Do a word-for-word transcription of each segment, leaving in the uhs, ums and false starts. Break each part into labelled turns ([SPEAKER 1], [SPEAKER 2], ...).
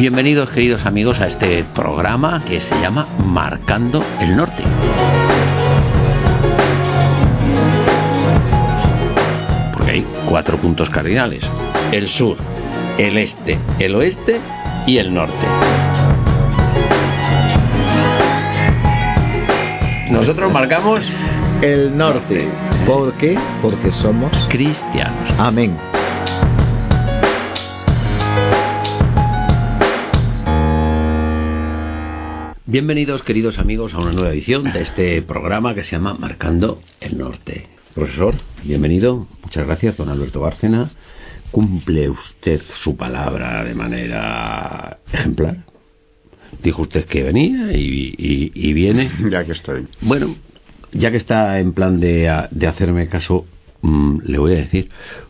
[SPEAKER 1] Bienvenidos, queridos amigos, a este programa que se llama Marcando el Norte. Porque hay cuatro puntos cardinales: el sur, el este, el oeste y el norte. Nosotros marcamos
[SPEAKER 2] el norte. ¿Por qué? Porque somos
[SPEAKER 1] cristianos.
[SPEAKER 2] Amén.
[SPEAKER 1] Bienvenidos, queridos amigos, a una nueva edición de este programa que se llama Marcando el Norte. Profesor, bienvenido. Muchas gracias, don Alberto Bárcena. ¿Cumple usted su palabra de manera ejemplar? Dijo usted que venía y, y, y viene.
[SPEAKER 3] Ya que estoy.
[SPEAKER 1] Bueno, ya que está en plan de, de hacerme caso, mmm, le voy a decir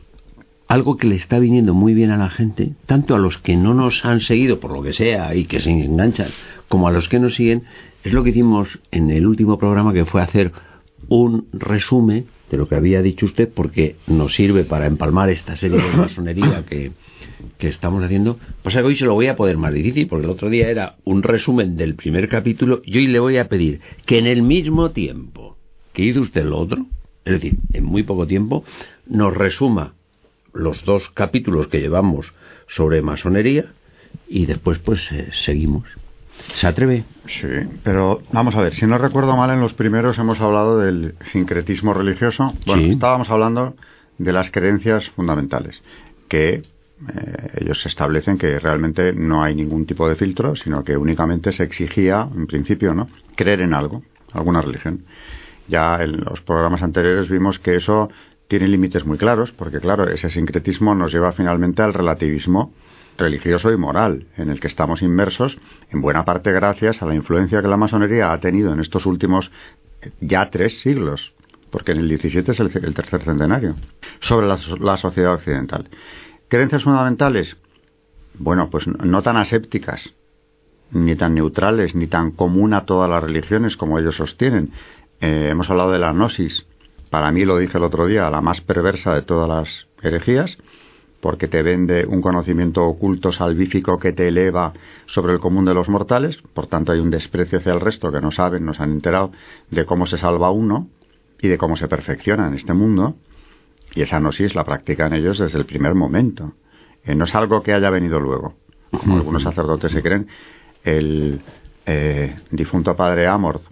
[SPEAKER 1] algo que le está viniendo muy bien a la gente, tanto a los que no nos han seguido por lo que sea y que se enganchan, como a los que nos siguen. Es lo que hicimos en el último programa, que fue hacer un resumen de lo que había dicho usted, porque nos sirve para empalmar esta serie de masonería que, que estamos haciendo. Pasa que hoy se lo voy a poner más difícil, porque el otro día era un resumen del primer capítulo, y hoy le voy a pedir que en el mismo tiempo que hizo usted lo otro, es decir, en muy poco tiempo, nos resuma los dos capítulos que llevamos sobre masonería y después pues eh, seguimos. ¿Se atreve?
[SPEAKER 3] Sí, pero vamos a ver, si no recuerdo mal, en los primeros hemos hablado del sincretismo religioso. Bueno, sí. Estábamos hablando de las creencias fundamentales, que eh, ellos establecen que realmente no hay ningún tipo de filtro, sino que únicamente se exigía, en principio, ¿no?, creer en algo, alguna religión. Ya en los programas anteriores vimos que eso tiene límites muy claros, porque claro, ese sincretismo nos lleva finalmente al relativismo religioso y moral, en el que estamos inmersos, en buena parte gracias a la influencia que la masonería ha tenido en estos últimos ya tres siglos, porque en el diecisiete es el, el tercer centenario, sobre la, la sociedad occidental. ¿Creencias fundamentales? Bueno, pues no tan asépticas, ni tan neutrales, ni tan común a todas las religiones como ellos sostienen. Eh, hemos hablado de la gnosis. Para mí, lo dije el otro día, la más perversa de todas las herejías, porque te vende un conocimiento oculto salvífico que te eleva sobre el común de los mortales. Por tanto, hay un desprecio hacia el resto que no saben, no se han enterado de cómo se salva uno y de cómo se perfecciona en este mundo. Y esa gnosis la practican ellos desde el primer momento. Eh, no es algo que haya venido luego, como algunos sacerdotes se creen. El eh, difunto padre Amorth,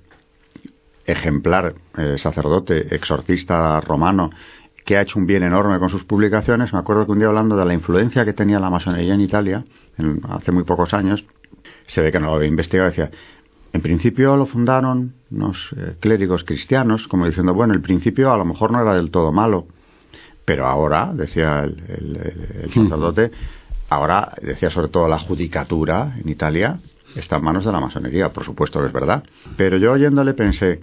[SPEAKER 3] ejemplar eh, sacerdote, exorcista romano, que ha hecho un bien enorme con sus publicaciones. Me acuerdo que un día, hablando de la influencia que tenía la masonería en Italia, en, hace muy pocos años, se ve que no lo había investigado, decía, en principio lo fundaron unos eh, clérigos cristianos, como diciendo, bueno, el principio a lo mejor no era del todo malo, pero ahora, decía el, el, el sacerdote, ahora, decía, sobre todo la judicatura en Italia está en manos de la masonería. Por supuesto que es verdad, pero yo oyéndole pensé,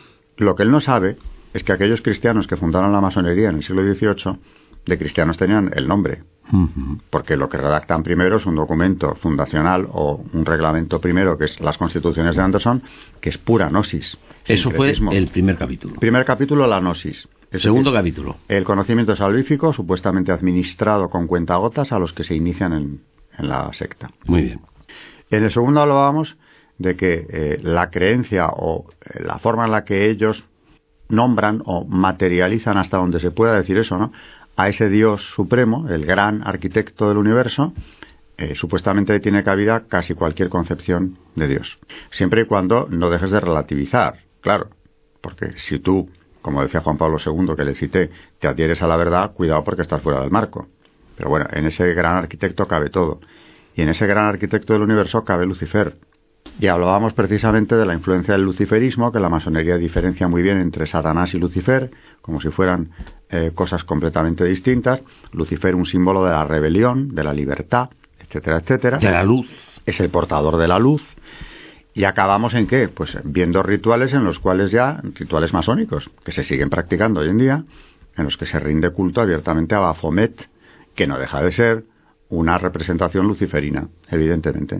[SPEAKER 3] lo que él no sabe es que aquellos cristianos que fundaron la masonería en el siglo dieciocho, de cristianos tenían el nombre, uh-huh. porque lo que redactan primero es un documento fundacional o un reglamento primero, que es las Constituciones de Anderson, que es pura gnosis.
[SPEAKER 1] Eso fue el primer capítulo.
[SPEAKER 3] Primer capítulo, la gnosis.
[SPEAKER 1] El segundo decir, capítulo.
[SPEAKER 3] El conocimiento salvífico, supuestamente administrado con cuentagotas a los que se inician en, en la secta.
[SPEAKER 1] Muy bien.
[SPEAKER 3] En el segundo hablábamos de que eh, la creencia o eh, la forma en la que ellos nombran o materializan, hasta donde se pueda decir eso, ¿no?, a ese Dios supremo, el gran arquitecto del universo, eh, supuestamente tiene cabida casi cualquier concepción de Dios. Siempre y cuando no dejes de relativizar, claro, porque si tú, como decía Juan Pablo segundo, que le cité, te adhieres a la verdad, cuidado porque estás fuera del marco. Pero bueno, en ese gran arquitecto cabe todo. Y en ese gran arquitecto del universo cabe Lucifer. Y hablábamos precisamente de la influencia del luciferismo, que la masonería diferencia muy bien entre Satanás y Lucifer, como si fueran eh, cosas completamente distintas. Lucifer, un símbolo de la rebelión, de la libertad, etcétera, etcétera.
[SPEAKER 1] De la luz.
[SPEAKER 3] Es el portador de la luz. ¿Y acabamos en qué? Pues viendo rituales en los cuales ya, rituales masónicos, que se siguen practicando hoy en día, en los que se rinde culto abiertamente a Baphomet, que no deja de ser una representación luciferina, evidentemente.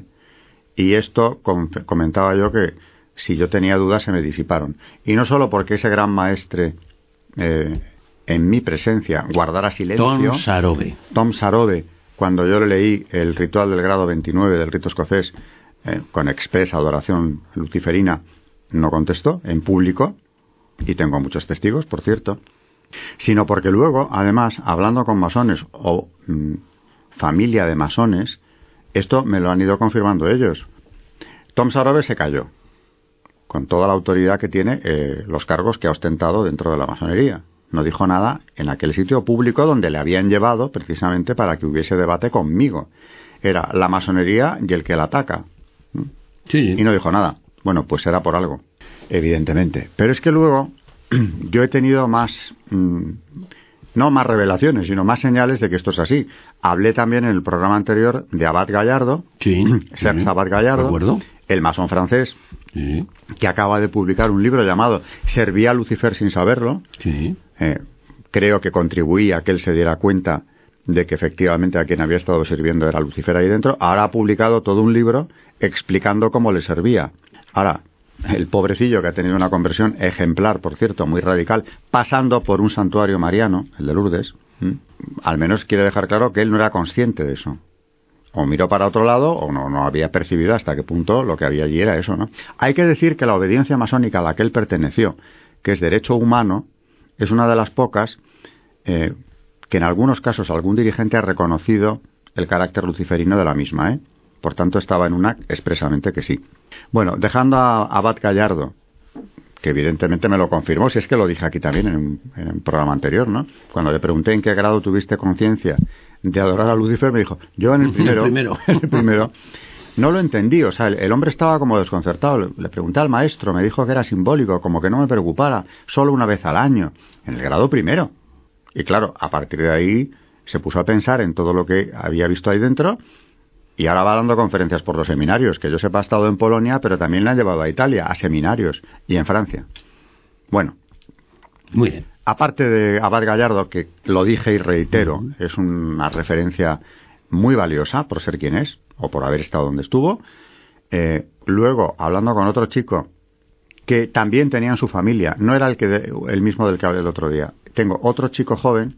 [SPEAKER 3] Y esto com- comentaba yo que si yo tenía dudas se me disiparon. Y no solo porque ese gran maestre eh, en mi presencia guardara silencio.
[SPEAKER 1] Tom Sarobe.
[SPEAKER 3] Tom Sarobe cuando yo le leí el ritual del grado veintinueve del rito escocés, eh, con expresa adoración luciferina, no contestó en público, y tengo muchos testigos, por cierto, sino porque luego, además, hablando con masones o mmm, familia de masones, esto me lo han ido confirmando ellos. Tom Sarovers se cayó, con toda la autoridad que tiene, eh, los cargos que ha ostentado dentro de la masonería. No dijo nada en aquel sitio público donde le habían llevado precisamente para que hubiese debate conmigo. Era la masonería y el que la ataca.
[SPEAKER 1] Sí.
[SPEAKER 3] Y no dijo nada. Bueno, pues era por algo, evidentemente. Pero es que luego yo he tenido más, mmm, no más revelaciones, sino más señales de que esto es así. Hablé también en el programa anterior de Abad Gallardo,
[SPEAKER 1] sí,
[SPEAKER 3] Serge
[SPEAKER 1] sí,
[SPEAKER 3] Abad Gallardo,
[SPEAKER 1] recuerdo.
[SPEAKER 3] El masón francés,
[SPEAKER 1] sí,
[SPEAKER 3] que acaba de publicar un libro llamado Servía a Lucifer sin saberlo.
[SPEAKER 1] Sí.
[SPEAKER 3] Eh, creo que contribuía a que él se diera cuenta de que efectivamente a quien había estado sirviendo era Lucifer ahí dentro. Ahora ha publicado todo un libro explicando cómo le servía. Ahora, el pobrecillo, que ha tenido una conversión ejemplar, por cierto, muy radical, pasando por un santuario mariano, el de Lourdes, ¿m? al menos quiere dejar claro que él no era consciente de eso. O miró para otro lado o no, no había percibido hasta qué punto lo que había allí era eso, ¿no? Hay que decir que la obediencia masónica a la que él perteneció, que es derecho humano, es una de las pocas eh, que en algunos casos algún dirigente ha reconocido el carácter luciferino de la misma, ¿eh? Por tanto, estaba en una expresamente que sí. Bueno, dejando a Abad Gallardo, que evidentemente me lo confirmó, si es que lo dije aquí también en un, en un programa anterior, ¿no? Cuando le pregunté en qué grado tuviste conciencia de adorar a Lucifer, me dijo, yo en el primero,
[SPEAKER 1] el primero.
[SPEAKER 3] en el primero no lo entendí, o sea, el, el hombre estaba como desconcertado. Le, le pregunté al maestro, me dijo que era simbólico, como que no me preocupara, solo una vez al año, en el grado primero. Y claro, a partir de ahí se puso a pensar en todo lo que había visto ahí dentro. Y ahora va dando conferencias por los seminarios, que yo sepa ha estado en Polonia, pero también le han llevado a Italia, a seminarios, y en Francia. Bueno,
[SPEAKER 1] muy bien.
[SPEAKER 3] Aparte de Abad Gallardo, que lo dije y reitero, uh-huh. es una referencia muy valiosa por ser quien es, o por haber estado donde estuvo. Eh, luego, hablando con otro chico, que también tenía en su familia, no era el, que de, el mismo del que hablé el otro día, tengo otro chico joven,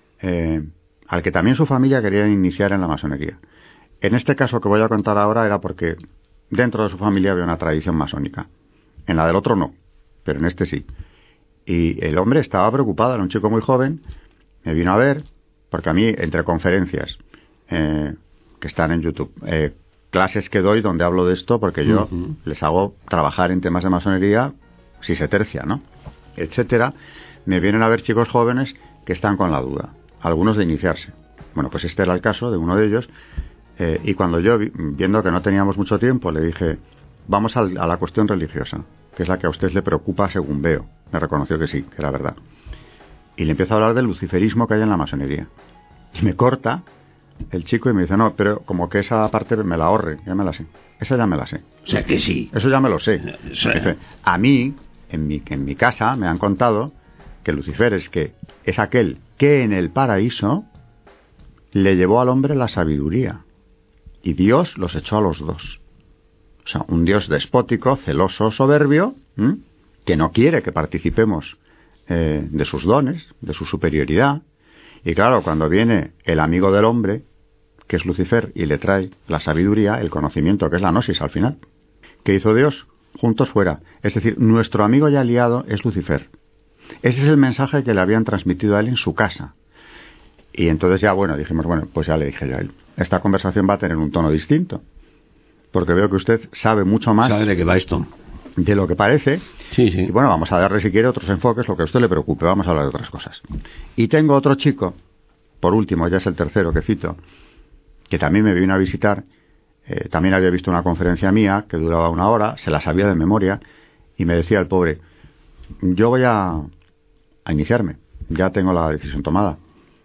[SPEAKER 3] eh, al que también su familia quería iniciar en la masonería. En este caso que voy a contar ahora era porque dentro de su familia había una tradición masónica. En la del otro no, pero en este sí. Y el hombre estaba preocupado, era un chico muy joven, me vino a ver, porque a mí, entre conferencias eh, que están en YouTube, eh, clases que doy donde hablo de esto, porque yo uh-huh. les hago trabajar en temas de masonería, si se tercia, ¿no? Etcétera. Me vienen a ver chicos jóvenes que están con la duda, algunos de iniciarse. Bueno, pues este era el caso de uno de ellos. Eh, y cuando yo, viendo que no teníamos mucho tiempo, le dije, vamos al, a la cuestión religiosa, que es la que a usted le preocupa según veo. Me reconoció que sí, que era verdad. Y le empiezo a hablar del luciferismo que hay en la masonería. Y me corta el chico y me dice, no, pero como que esa parte me la ahorre, ya me la sé. Esa ya me la sé.
[SPEAKER 1] O sea que sí.
[SPEAKER 3] Eso ya me lo sé.
[SPEAKER 1] O sea,
[SPEAKER 3] dice, a mí, en mi, en mi casa, me han contado que Lucifer es que es aquel que en el paraíso le llevó al hombre la sabiduría. Y Dios los echó a los dos. O sea, un Dios despótico, celoso, soberbio, ¿m? que no quiere que participemos eh, de sus dones, de su superioridad. Y claro, cuando viene el amigo del hombre, que es Lucifer, y le trae la sabiduría, el conocimiento, que es la gnosis al final, ¿qué hizo Dios? Juntos fuera. Es decir, nuestro amigo ya aliado es Lucifer. Ese es el mensaje que le habían transmitido a él en su casa. Y entonces ya, bueno, dijimos, bueno, pues ya le dije yo a él, esta conversación va a tener un tono distinto, porque veo que usted sabe mucho más
[SPEAKER 1] ¿Sabe de qué va esto?
[SPEAKER 3] De lo que parece.
[SPEAKER 1] Sí, sí.
[SPEAKER 3] Y bueno, vamos a darle si quiere otros enfoques, lo que a usted le preocupe, vamos a hablar de otras cosas. Y tengo otro chico, por último, ya es el tercero que cito, que también me vino a visitar, eh, también había visto una conferencia mía que duraba una hora, se la sabía de memoria, y me decía el pobre, yo voy a, a iniciarme, ya tengo la decisión tomada.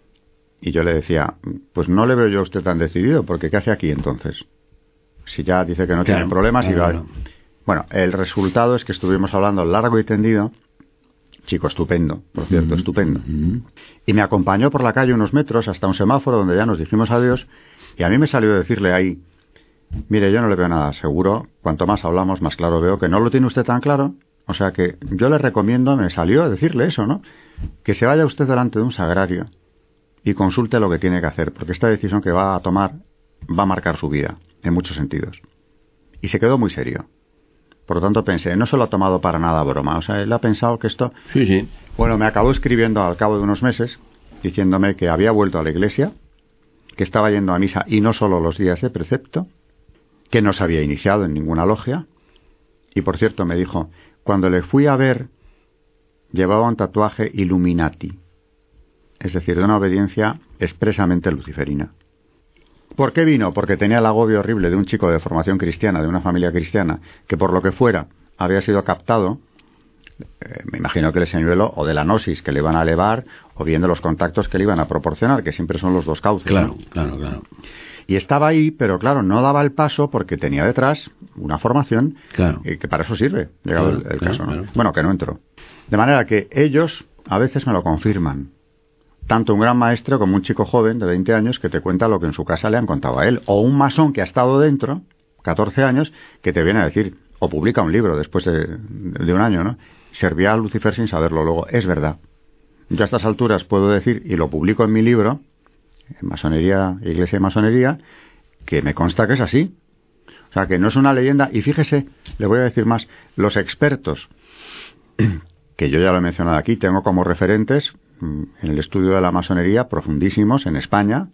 [SPEAKER 3] Y yo le decía, pues no le veo yo a usted tan decidido, porque ¿qué hace aquí entonces? Si ya dice que no
[SPEAKER 1] claro,
[SPEAKER 3] tiene problemas
[SPEAKER 1] claro,
[SPEAKER 3] y va...
[SPEAKER 1] Claro.
[SPEAKER 3] Bueno, el resultado es que estuvimos hablando largo y tendido, chico estupendo, por cierto, uh-huh. estupendo. Uh-huh. Y me acompañó por la calle unos metros hasta un semáforo donde ya nos dijimos adiós, y a mí me salió decirle ahí, mire, yo no le veo nada seguro, cuanto más hablamos, más claro veo que no lo tiene usted tan claro, o sea que yo le recomiendo, me salió decirle eso, ¿no? Que se vaya usted delante de un sagrario, y consulte lo que tiene que hacer, porque esta decisión que va a tomar va a marcar su vida, en muchos sentidos. Y se quedó muy serio. Por lo tanto pensé, no se lo ha tomado para nada broma. O sea, él ha pensado que esto...
[SPEAKER 1] Sí, sí.
[SPEAKER 3] Bueno, me acabó escribiendo al cabo de unos meses, diciéndome que había vuelto a la iglesia, que estaba yendo a misa y no solo los días de precepto, que no se había iniciado en ninguna logia. Y por cierto, me dijo, cuando le fui a ver, llevaba un tatuaje Illuminati, es decir, de una obediencia expresamente luciferina. ¿Por qué vino? Porque tenía el agobio horrible de un chico de formación cristiana, de una familia cristiana, que por lo que fuera había sido captado, eh, me imagino que el señuelo, o de la gnosis que le iban a elevar, o bien de los contactos que le iban a proporcionar, que siempre son los dos cauces.
[SPEAKER 1] Claro,
[SPEAKER 3] ¿no?
[SPEAKER 1] claro, claro.
[SPEAKER 3] Y estaba ahí, pero claro, no daba el paso porque tenía detrás una formación
[SPEAKER 1] claro.
[SPEAKER 3] eh, que para eso sirve, llegado
[SPEAKER 1] claro,
[SPEAKER 3] el, el
[SPEAKER 1] claro,
[SPEAKER 3] caso. ¿no?
[SPEAKER 1] Claro.
[SPEAKER 3] Bueno, que no entró. De manera que ellos a veces me lo confirman. Tanto un gran maestro como un chico joven de veinte años que te cuenta lo que en su casa le han contado a él. O un masón que ha estado dentro, catorce años, que te viene a decir, o publica un libro después de, de un año, ¿no? Servía a Lucifer sin saberlo. Luego, es verdad. Yo a estas alturas puedo decir, y lo publico en mi libro, en Masonería, Iglesia y Masonería, que me consta que es así. O sea, que no es una leyenda. Y fíjese, le voy a decir más, los expertos, que yo ya lo he mencionado aquí, tengo como referentes en el estudio de la masonería profundísimos en España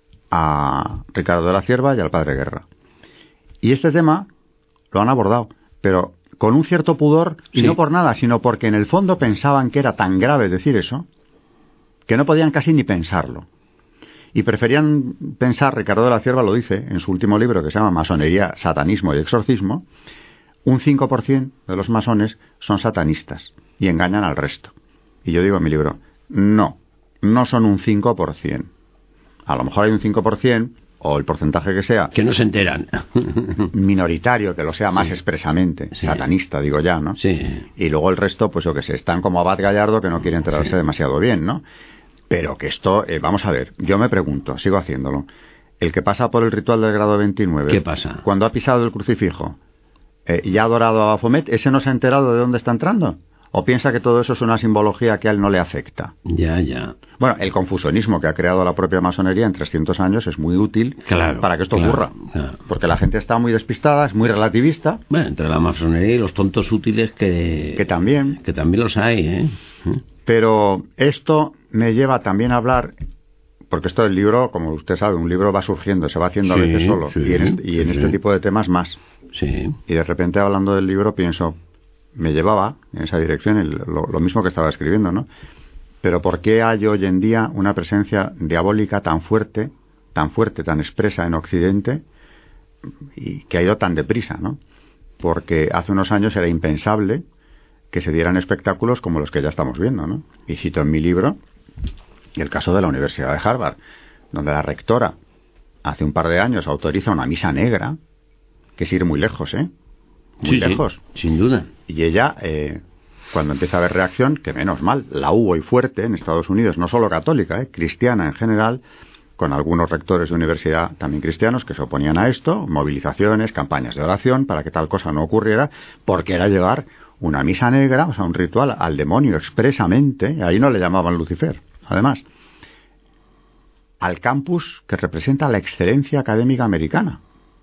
[SPEAKER 3] a Ricardo de la Cierva y al Padre Guerra. Y este tema lo han abordado, pero con un cierto pudor, y sí. no por nada, sino porque en el fondo pensaban que era tan grave decir eso, que no podían casi ni pensarlo. Y preferían pensar, Ricardo de la Cierva lo dice en su último libro que se llama Masonería, Satanismo y Exorcismo, un cinco por ciento de los masones son satanistas y engañan al resto. Y yo digo en mi libro, no, no son un cinco por ciento. A lo mejor hay un cinco por ciento, o el porcentaje que sea...
[SPEAKER 1] Que no se enteran.
[SPEAKER 3] Minoritario, que lo sea más
[SPEAKER 1] sí.
[SPEAKER 3] expresamente.
[SPEAKER 1] Sí.
[SPEAKER 3] Satanista, digo ya, ¿no?
[SPEAKER 1] Sí.
[SPEAKER 3] Y luego el resto, pues yo que sé, están como Abad Gallardo, que no quiere enterarse sí. demasiado bien, ¿no? Pero que esto, eh, vamos a ver, yo me pregunto, sigo haciéndolo. El que pasa por el ritual del grado veintinueve...
[SPEAKER 1] ¿Qué pasa?
[SPEAKER 3] Cuando ha pisado el crucifijo eh, y ha adorado a Baphomet, ¿ese no se ha enterado de dónde está entrando? ¿O piensa que todo eso es una simbología que a él no le afecta?
[SPEAKER 1] Ya, ya.
[SPEAKER 3] Bueno, el confusionismo que ha creado la propia masonería en trescientos años es muy útil
[SPEAKER 1] claro,
[SPEAKER 3] para que esto
[SPEAKER 1] claro,
[SPEAKER 3] ocurra.
[SPEAKER 1] Claro.
[SPEAKER 3] Porque la gente está muy despistada, es muy relativista.
[SPEAKER 1] Bueno, entre la masonería y los tontos útiles que...
[SPEAKER 3] Que también.
[SPEAKER 1] Que también los hay, ¿eh?
[SPEAKER 3] Pero esto me lleva también a hablar... Porque esto del libro, como usted sabe, un libro va surgiendo, se va haciendo
[SPEAKER 1] sí,
[SPEAKER 3] a veces solo.
[SPEAKER 1] Sí,
[SPEAKER 3] y en, este, y en
[SPEAKER 1] sí.
[SPEAKER 3] este tipo de temas más.
[SPEAKER 1] Sí.
[SPEAKER 3] Y de repente hablando del libro pienso... me llevaba en esa dirección el, lo, lo mismo que estaba escribiendo, ¿no? Pero ¿por qué hay hoy en día una presencia diabólica tan fuerte, tan fuerte, tan expresa en Occidente y que ha ido tan deprisa, ¿no? Porque hace unos años era impensable que se dieran espectáculos como los que ya estamos viendo, ¿no? Y cito en mi libro el caso de la Universidad de Harvard, donde la rectora hace un par de años autoriza una misa negra, que es ir muy lejos, ¿eh? Muy
[SPEAKER 1] sí,
[SPEAKER 3] lejos.
[SPEAKER 1] Sí, sin duda.
[SPEAKER 3] Y ella, eh, cuando empieza a haber reacción, que menos mal, la hubo y fuerte en Estados Unidos, no solo católica, eh, cristiana en general, con algunos rectores de universidad también cristianos que se oponían a esto, movilizaciones, campañas de oración para que tal cosa no ocurriera, porque era llevar una misa negra, o sea, un ritual al demonio expresamente, ahí no le llamaban Lucifer, además, al campus que representa la excelencia académica americana.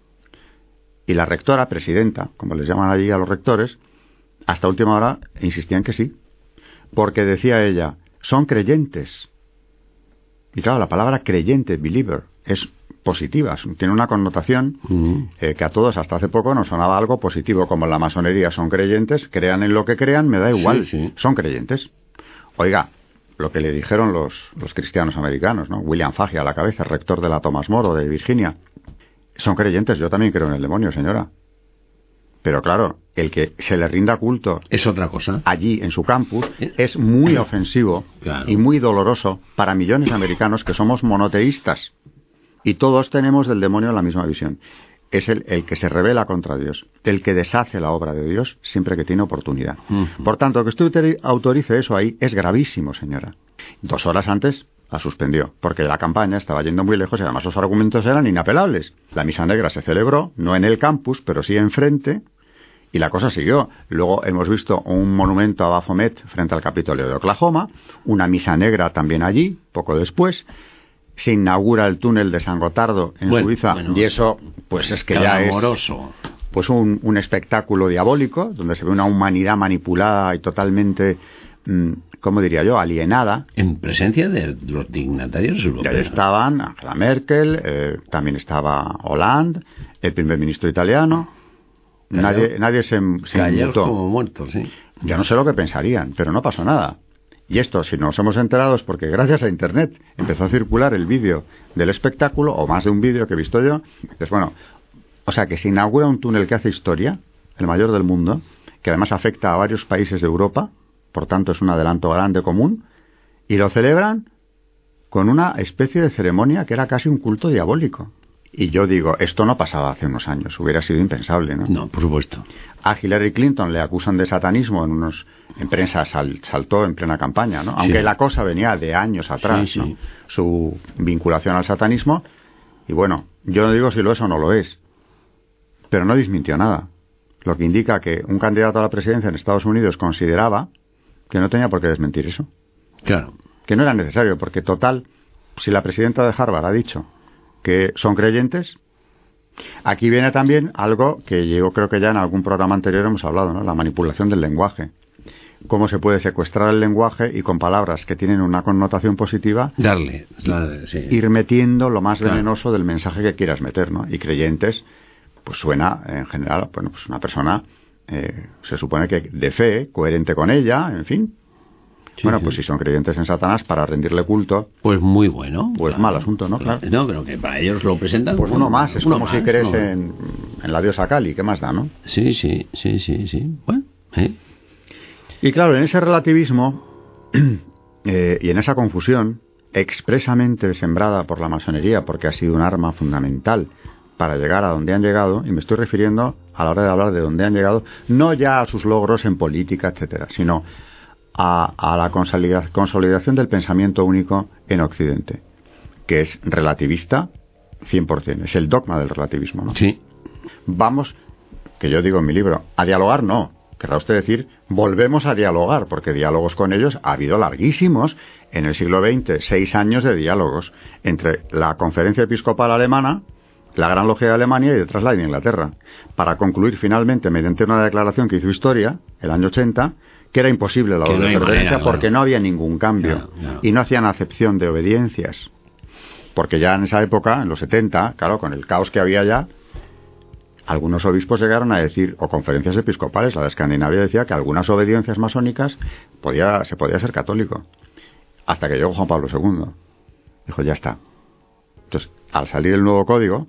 [SPEAKER 3] Y la rectora, presidenta, como les llaman allí a los rectores, hasta última hora insistían que sí. Porque decía ella, son creyentes. Y claro, la palabra creyente, believer, es positiva, tiene una connotación uh-huh. eh, que a todos hasta hace poco nos sonaba algo positivo, como en la masonería son creyentes, crean en lo que crean, me da igual,
[SPEAKER 1] sí, sí.
[SPEAKER 3] son creyentes. Oiga, lo que le dijeron los, los cristianos americanos, ¿no? William Fagg a la cabeza, rector de la Thomas More de Virginia. Son creyentes, yo también creo en el demonio, señora. Pero claro, el que se le rinda culto
[SPEAKER 1] es otra cosa.
[SPEAKER 3] Allí, en su campus, es muy ofensivo
[SPEAKER 1] claro.
[SPEAKER 3] y muy doloroso para millones de americanos que somos monoteístas. Y todos tenemos del demonio la misma visión. Es el, el que se rebela contra Dios, el que deshace la obra de Dios siempre que tiene oportunidad. Uh-huh. Por tanto, que usted autorice eso ahí es gravísimo, señora. Dos horas antes la suspendió, porque la campaña estaba yendo muy lejos y además los argumentos eran inapelables. La misa negra se celebró, no en el campus, pero sí enfrente, y la cosa siguió. Luego hemos visto un monumento a Baphomet frente al Capitolio de Oklahoma, una misa negra también allí, poco después, se inaugura el túnel de San Gotardo en
[SPEAKER 1] bueno,
[SPEAKER 3] Suiza,
[SPEAKER 1] bueno,
[SPEAKER 3] y eso pues es que ya es pues un, un espectáculo diabólico, donde se ve una humanidad manipulada y totalmente, mmm, ¿cómo diría yo?, alienada.
[SPEAKER 1] En presencia de los dignatarios europeos.
[SPEAKER 3] Ya estaban Angela Merkel, eh, también estaba Hollande, el primer ministro italiano. Callao. Nadie, nadie se, se inmutó.
[SPEAKER 1] Como muertos, sí.
[SPEAKER 3] Yo no sé lo que pensarían, pero no pasó nada. Y esto, si nos hemos enterado, es porque gracias a Internet empezó a circular el vídeo del espectáculo, o más de un vídeo que he visto yo. Entonces, bueno, o sea, que se inaugura un túnel que hace historia, el mayor del mundo, que además afecta a varios países de Europa, por tanto es un adelanto grande común, y lo celebran con una especie de ceremonia que era casi un culto diabólico. Y yo digo, esto no pasaba hace unos años, hubiera sido impensable, ¿no?
[SPEAKER 1] No, por supuesto.
[SPEAKER 3] A Hillary Clinton le acusan de satanismo en unos en prensa sal, saltó en plena campaña, ¿no? Aunque sí. La cosa venía de años atrás, sí, sí. ¿no? Su vinculación al satanismo. Y bueno, yo no digo si lo es o no lo es, pero no desmintió nada. Lo que indica que un candidato a la presidencia en Estados Unidos consideraba que no tenía por qué desmentir eso.
[SPEAKER 1] Claro.
[SPEAKER 3] Que no era necesario, porque total, si la presidenta de Harvard ha dicho que son creyentes, aquí viene también algo que yo creo que ya en algún programa anterior hemos hablado, ¿no? La manipulación del lenguaje. Cómo se puede secuestrar el lenguaje y con palabras que tienen una connotación positiva
[SPEAKER 1] darle la, sí.
[SPEAKER 3] ir metiendo lo más venenoso claro. del mensaje que quieras meter, ¿no? Y creyentes, pues suena en general, bueno, pues una persona eh, se supone que de fe, coherente con ella, en fin. Sí, bueno, sí. Pues si son creyentes en Satanás para rendirle culto,
[SPEAKER 1] pues muy bueno.
[SPEAKER 3] Pues claro. Mal asunto, ¿no? Claro.
[SPEAKER 1] No, pero que para ellos lo presentan.
[SPEAKER 3] Pues
[SPEAKER 1] bueno,
[SPEAKER 3] uno más, es uno como más, si crees no. en, en la diosa Kali, ¿qué más da, no?
[SPEAKER 1] Sí, sí, sí, sí, sí. Bueno, ¿eh?
[SPEAKER 3] Y claro, en ese relativismo eh, y en esa confusión expresamente sembrada por la masonería, porque ha sido un arma fundamental para llegar a donde han llegado, y me estoy refiriendo a la hora de hablar de donde han llegado, no ya a sus logros en política, etcétera, sino a, a la consolida, consolidación del pensamiento único en Occidente, que es relativista cien por ciento, es el dogma del relativismo, ¿no?
[SPEAKER 1] Sí.
[SPEAKER 3] Vamos, que yo digo en mi libro, a dialogar no, querrá usted decir, volvemos a dialogar, porque diálogos con ellos ha habido larguísimos en el siglo veinte, seis años de diálogos entre la Conferencia Episcopal Alemana, la Gran Logia de Alemania y detrás la de Inglaterra, para concluir finalmente mediante una declaración que hizo Historia, el año ochenta, que era imposible la doble no pertenencia manera, porque claro. no había ningún cambio no, no. y no hacían acepción de obediencias, porque ya en esa época, en los setenta, claro, con el caos que había ya, algunos obispos llegaron a decir, o conferencias episcopales, la de Escandinavia decía que algunas obediencias masónicas podía, se podía ser católico, hasta que llegó Juan Pablo segundo. Dijo, ya está. Entonces, al salir el nuevo código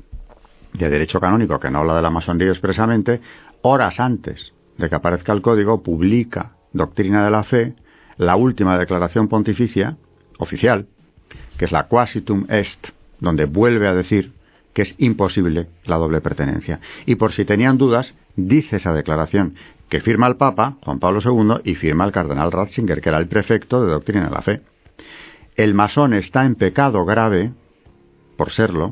[SPEAKER 3] de derecho canónico, que no habla de la masonería expresamente, horas antes de que aparezca el código, publica Doctrina de la Fe, la última declaración pontificia, oficial, que es la Quasitum Est, donde vuelve a decir que es imposible la doble pertenencia. Y por si tenían dudas, dice esa declaración, que firma el Papa, Juan Pablo segundo, y firma el cardenal Ratzinger, que era el prefecto de Doctrina de la Fe. El masón está en pecado grave, por serlo,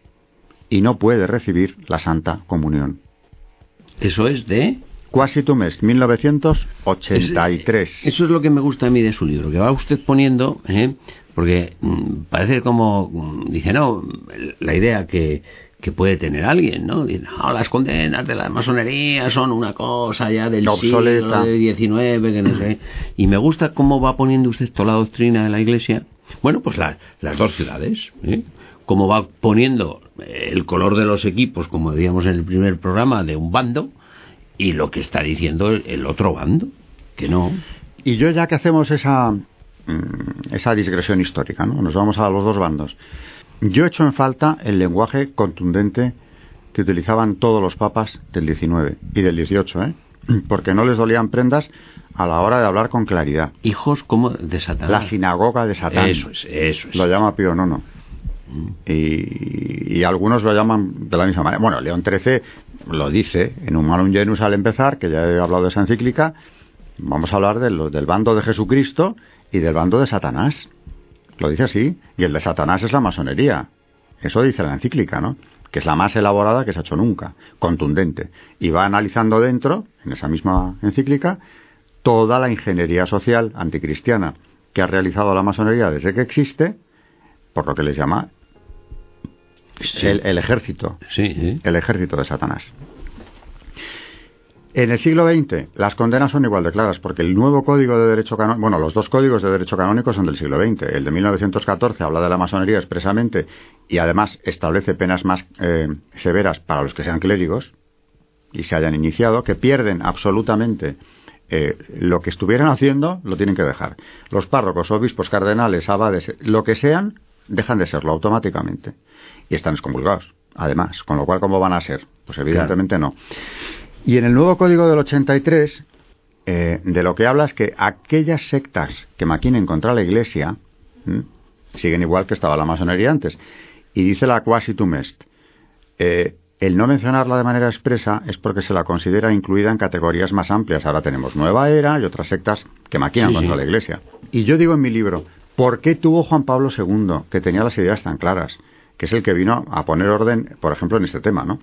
[SPEAKER 3] y no puede recibir la Santa Comunión.
[SPEAKER 1] ¿Eso es de...?
[SPEAKER 3] Quasitum Est, mil novecientos ochenta y tres.
[SPEAKER 1] Es, eso es lo que me gusta a mí de su libro, que va usted poniendo, ¿eh? Porque mmm, parece como, mmm, dice, no, la idea que, que puede tener alguien, ¿no? Dice, no, las condenas de la masonería son una cosa ya del
[SPEAKER 3] obsoleta.
[SPEAKER 1] Siglo diecinueve, que no sé. Y me gusta cómo va poniendo usted toda la doctrina de la Iglesia. Bueno, pues la, las dos ciudades, ¿eh? Cómo va poniendo el color de los equipos, como decíamos en el primer programa, de un bando, y lo que está diciendo el, el otro bando, que no.
[SPEAKER 3] Y yo, ya que hacemos esa esa digresión histórica, ¿no? Nos vamos a los dos bandos. Yo echo en falta el lenguaje contundente que utilizaban todos los papas del diecinueve y del dieciocho, ¿eh? Porque no les dolían prendas a la hora de hablar con claridad.
[SPEAKER 1] Hijos como de Satanás.
[SPEAKER 3] La sinagoga de Satán.
[SPEAKER 1] Eso es, eso es.
[SPEAKER 3] Lo llama Pío nono. Mm. Y, y algunos lo llaman de la misma manera. Bueno, León trece lo dice en Humanum Genus al empezar, que ya he hablado de esa encíclica. Vamos a hablar de lo, del bando de Jesucristo y del bando de Satanás. Lo dice así. Y el de Satanás es la masonería. Eso dice la encíclica, ¿no? Que es la más elaborada que se ha hecho nunca, contundente. Y va analizando dentro, en esa misma encíclica, toda la ingeniería social anticristiana que ha realizado la masonería desde que existe, por lo que les llama sí. el, el ejército,
[SPEAKER 1] sí, sí.
[SPEAKER 3] el ejército de Satanás. En el siglo veinte las condenas son igual de claras, porque el nuevo código de derecho canónico, bueno, los dos códigos de derecho canónico son del siglo veinte. El de mil novecientos catorce habla de la masonería expresamente y además establece penas más eh, severas para los que sean clérigos y se hayan iniciado, que pierden absolutamente eh, lo que estuvieran haciendo, lo tienen que dejar. Los párrocos, obispos, cardenales, abades, lo que sean, dejan de serlo automáticamente. Y están excomulgados, además. Con lo cual, ¿cómo van a ser? Pues evidentemente claro. no. Y en el nuevo código del ochenta y tres, eh, de lo que habla es que aquellas sectas que maquinen contra la Iglesia ¿m? siguen igual que estaba la masonería antes. Y dice la quasitum est. Eh, el no mencionarla de manera expresa es porque se la considera incluida en categorías más amplias. Ahora tenemos Nueva Era y otras sectas que maquinan sí, contra sí. la Iglesia. Y yo digo en mi libro, ¿por qué tuvo Juan Pablo segundo, que tenía las ideas tan claras, que es el que vino a poner orden, por ejemplo, en este tema, ¿no?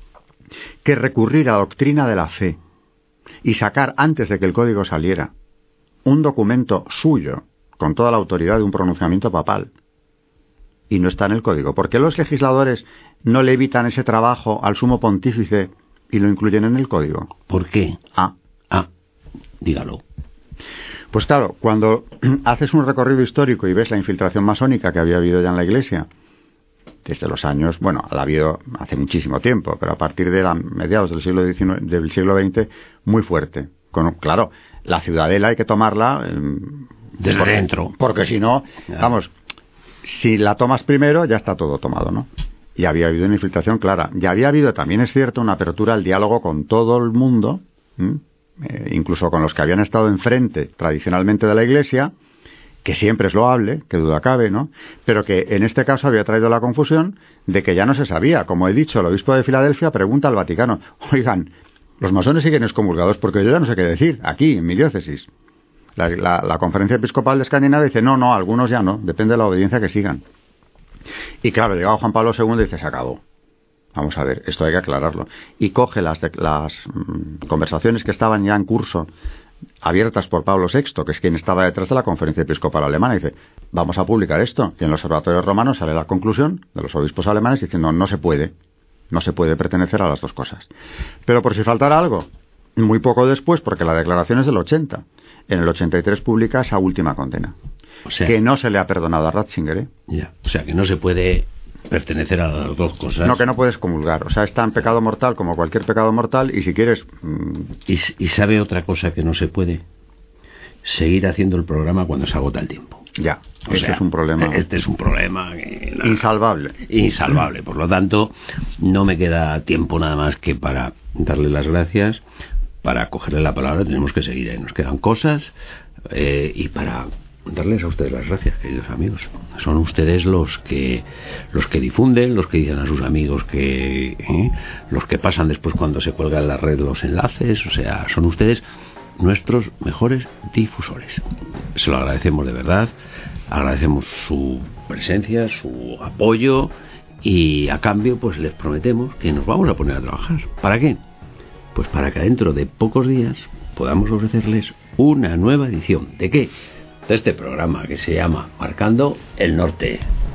[SPEAKER 3] Que recurrir a la doctrina de la fe y sacar antes de que el código saliera un documento suyo con toda la autoridad de un pronunciamiento papal y no está en el código? ¿Por qué los legisladores no le evitan ese trabajo al sumo pontífice y lo incluyen en el código?
[SPEAKER 1] ¿Por qué?
[SPEAKER 3] Ah,
[SPEAKER 1] ah, dígalo.
[SPEAKER 3] Pues claro, cuando haces un recorrido histórico y ves la infiltración masónica que había habido ya en la Iglesia desde los años, bueno, la ha habido hace muchísimo tiempo, pero a partir de la, mediados del siglo diecinueve, del siglo veinte, muy fuerte. Con, claro, la ciudadela hay que tomarla eh,
[SPEAKER 1] desde
[SPEAKER 3] porque,
[SPEAKER 1] dentro,
[SPEAKER 3] porque si no, ya. vamos, si la tomas primero ya está todo tomado, ¿no? Y había habido una infiltración clara. Ya había habido, también es cierto, una apertura al diálogo con todo el mundo, eh, incluso con los que habían estado enfrente tradicionalmente de la Iglesia, que siempre es loable, que duda cabe, ¿no? Pero que en este caso había traído la confusión de que ya no se sabía. Como he dicho, el obispo de Filadelfia pregunta al Vaticano, oigan, los masones siguen excomulgados porque yo ya no sé qué decir, aquí, en mi diócesis. La, la, la Conferencia Episcopal de Escandinavia dice, no, no, algunos ya no, depende de la obediencia que sigan. Y claro, llegaba Juan Pablo segundo y dice, se acabó. Vamos a ver, esto hay que aclararlo. Y coge las, de, las mm, conversaciones que estaban ya en curso, abiertas por Pablo sexto, que es quien estaba detrás de la Conferencia Episcopal Alemana, y dice, vamos a publicar esto. Y en los observatorios romanos sale la conclusión de los obispos alemanes diciendo, no se puede, no se puede pertenecer a las dos cosas. Pero por si faltara algo, muy poco después, porque la declaración es del ochenta, en el ochenta y tres publica esa última condena, o sea, que no se le ha perdonado a Ratzinger, ¿eh?
[SPEAKER 1] Ya, o sea, que no se puede pertenecer a las dos cosas.
[SPEAKER 3] No, que no puedes comulgar. O sea, está en pecado mortal como cualquier pecado mortal y si quieres... Mmm...
[SPEAKER 1] ¿Y, ¿Y sabe otra cosa que no se puede? Seguir haciendo el programa cuando se agota el tiempo.
[SPEAKER 3] Ya, o este sea, es un problema...
[SPEAKER 1] Este es un problema... Que, nada,
[SPEAKER 3] insalvable.
[SPEAKER 1] Insalvable. Por lo tanto, no me queda tiempo nada más que para darle las gracias, para cogerle la palabra, tenemos que seguir. ¿eh? Nos quedan cosas eh, y para... darles a ustedes las gracias, queridos amigos. Son ustedes los que los que difunden, los que dicen a sus amigos que ¿eh? los que pasan después cuando se cuelga en la red los enlaces, o sea, son ustedes nuestros mejores difusores. Se lo agradecemos de verdad, agradecemos su presencia, su apoyo y a cambio pues les prometemos que nos vamos a poner a trabajar. ¿Para qué? Pues para que dentro de pocos días podamos ofrecerles una nueva edición. ¿De qué? De este programa que se llama Marcando el Norte.